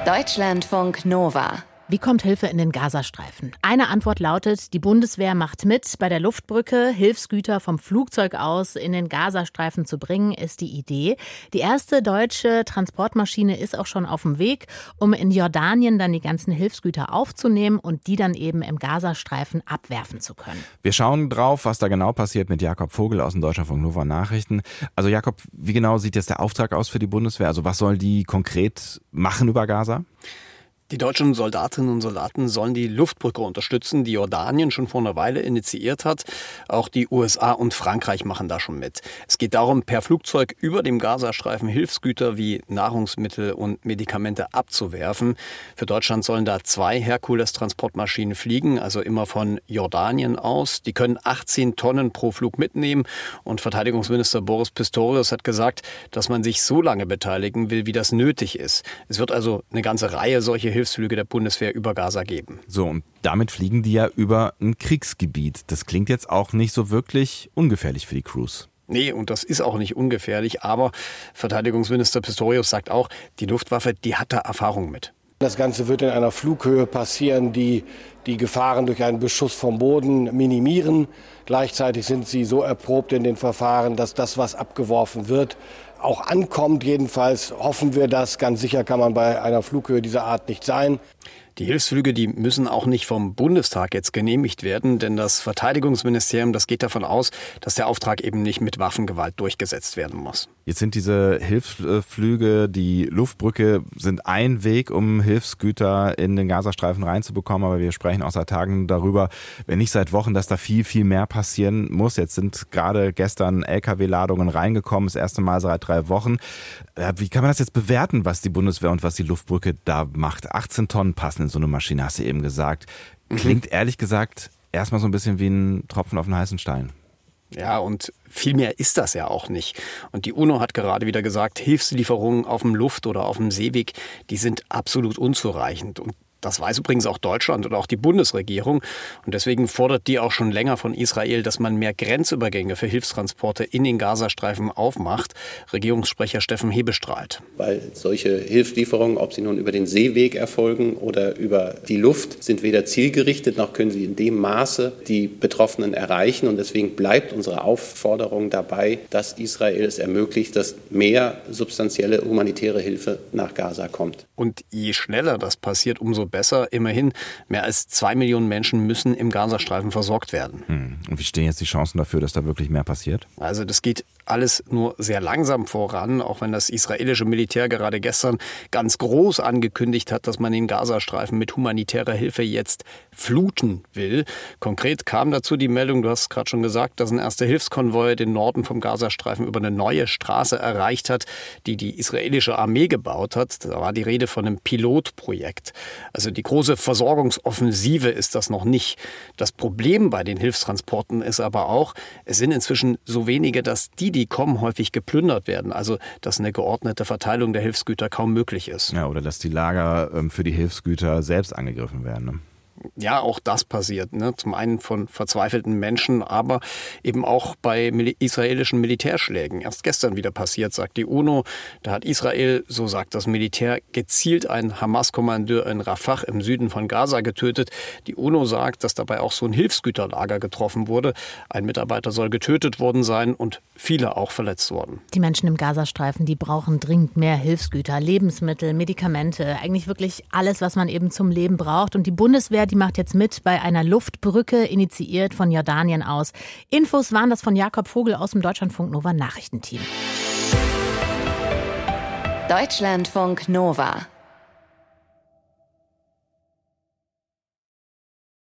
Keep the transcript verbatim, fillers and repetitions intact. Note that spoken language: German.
Deutschlandfunk Nova. Wie kommt Hilfe in den Gazastreifen? Eine Antwort lautet, die Bundeswehr macht mit. Bei der Luftbrücke Hilfsgüter vom Flugzeug aus in den Gazastreifen zu bringen, ist die Idee. Die erste deutsche Transportmaschine ist auch schon auf dem Weg, um in Jordanien dann die ganzen Hilfsgüter aufzunehmen und die dann eben im Gazastreifen abwerfen zu können. Wir schauen drauf, was da genau passiert mit Jakob Vogel aus den Deutschlandfunk Nova Nachrichten. Also Jakob, wie genau sieht jetzt der Auftrag aus für die Bundeswehr? Also was soll die konkret machen über Gaza? Die deutschen Soldatinnen und Soldaten sollen die Luftbrücke unterstützen, die Jordanien schon vor einer Weile initiiert hat. Auch die U S A und Frankreich machen da schon mit. Es geht darum, per Flugzeug über dem Gazastreifen Hilfsgüter wie Nahrungsmittel und Medikamente abzuwerfen. Für Deutschland sollen da zwei Herkules-Transportmaschinen fliegen, also immer von Jordanien aus. Die können achtzehn Tonnen pro Flug mitnehmen. Und Verteidigungsminister Boris Pistorius hat gesagt, dass man sich so lange beteiligen will, wie das nötig ist. Es wird also eine ganze Reihe solcher Hilfsflüge der Bundeswehr über Gaza geben. So, und damit fliegen die ja über ein Kriegsgebiet. Das klingt jetzt auch nicht so wirklich ungefährlich für die Crews. Nee, und das ist auch nicht ungefährlich, aber Verteidigungsminister Pistorius sagt auch, die Luftwaffe, die hat da Erfahrung mit. Das Ganze wird in einer Flughöhe passieren, die die Gefahren durch einen Beschuss vom Boden minimieren. Gleichzeitig sind sie so erprobt in den Verfahren, dass das, was abgeworfen wird, auch ankommt. Jedenfalls hoffen wir das. Ganz sicher kann man bei einer Flughöhe dieser Art nicht sein. Die Hilfsflüge, die müssen auch nicht vom Bundestag jetzt genehmigt werden, denn das Verteidigungsministerium, das geht davon aus, dass der Auftrag eben nicht mit Waffengewalt durchgesetzt werden muss. Jetzt sind diese Hilfsflüge, die Luftbrücke, sind ein Weg, um Hilfsgüter in den Gazastreifen reinzubekommen, aber wir sprechen auch seit Tagen darüber, wenn nicht seit Wochen, dass da viel, viel mehr passieren muss. Jetzt sind gerade gestern L K W-Ladungen reingekommen, das erste Mal seit drei Wochen. Wie kann man das jetzt bewerten, was die Bundeswehr und was die Luftbrücke da macht? achtzehn Tonnen passen in so eine Maschine, hast du eben gesagt. Klingt mhm. ehrlich gesagt erstmal so ein bisschen wie ein Tropfen auf einen heißen Stein. Ja, und viel mehr ist das ja auch nicht. Und die UNO hat gerade wieder gesagt, Hilfslieferungen auf dem Luft- oder auf dem Seeweg, die sind absolut unzureichend. Und das weiß übrigens auch Deutschland und auch die Bundesregierung. Und deswegen fordert die auch schon länger von Israel, dass man mehr Grenzübergänge für Hilfstransporte in den Gazastreifen aufmacht. Regierungssprecher Steffen Hebestreit. Weil solche Hilfslieferungen, ob sie nun über den Seeweg erfolgen oder über die Luft, sind weder zielgerichtet, noch können sie in dem Maße die Betroffenen erreichen. Und deswegen bleibt unsere Aufforderung dabei, dass Israel es ermöglicht, dass mehr substanzielle humanitäre Hilfe nach Gaza kommt. Und je schneller das passiert, umso besser. Immerhin, mehr als zwei Millionen Menschen müssen im Gazastreifen versorgt werden. Hm. Und wie stehen jetzt die Chancen dafür, dass da wirklich mehr passiert? Also das geht alles nur sehr langsam voran, auch wenn das israelische Militär gerade gestern ganz groß angekündigt hat, dass man den Gazastreifen mit humanitärer Hilfe jetzt fluten will. Konkret kam dazu die Meldung, du hast es gerade schon gesagt, dass ein erster Hilfskonvoi den Norden vom Gazastreifen über eine neue Straße erreicht hat, die die israelische Armee gebaut hat. Da war die Rede von einem Pilotprojekt. Also die große Versorgungsoffensive ist das noch nicht. Das Problem bei den Hilfstransporten ist aber auch, es sind inzwischen so wenige, dass die, die kommen, häufig geplündert werden. Also dass eine geordnete Verteilung der Hilfsgüter kaum möglich ist. Ja, oder dass die Lager ähm, für die Hilfsgüter selbst angegriffen werden, ne? Ja, auch das passiert. Ne? Zum einen von verzweifelten Menschen, aber eben auch bei mil- israelischen Militärschlägen. Erst gestern wieder passiert, sagt die UNO. Da hat Israel, so sagt das Militär, gezielt einen Hamas-Kommandeur in Rafah im Süden von Gaza getötet. Die UNO sagt, dass dabei auch so ein Hilfsgüterlager getroffen wurde. Ein Mitarbeiter soll getötet worden sein und viele auch verletzt worden. Die Menschen im Gazastreifen, die brauchen dringend mehr Hilfsgüter, Lebensmittel, Medikamente. Eigentlich wirklich alles, was man eben zum Leben braucht. Und die Bundeswehr, die macht jetzt mit bei einer Luftbrücke, initiiert von Jordanien aus. Infos waren das von Jakob Vogel aus dem Deutschlandfunk Nova Nachrichtenteam. Deutschlandfunk Nova.